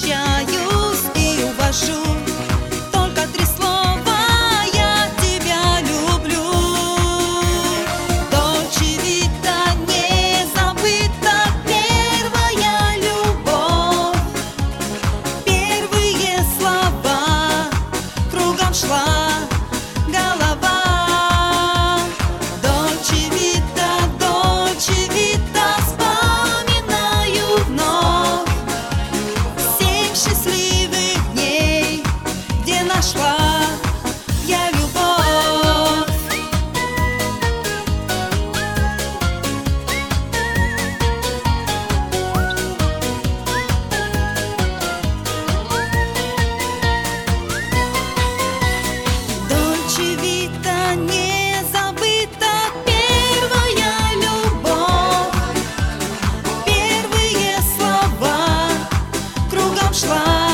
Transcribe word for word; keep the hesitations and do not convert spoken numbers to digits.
прощаюсь и увожу. Только три слова: я тебя люблю. Дольче Вита, не забыта первая любовь. Первые слова, кругом шла голова. Дольче Вита, Дольче Вита, вспоминаю вновь семь счастливых дней, где нашла я любовь. Дольче Вита, не забыта первая любовь. Первые слова, кругом шла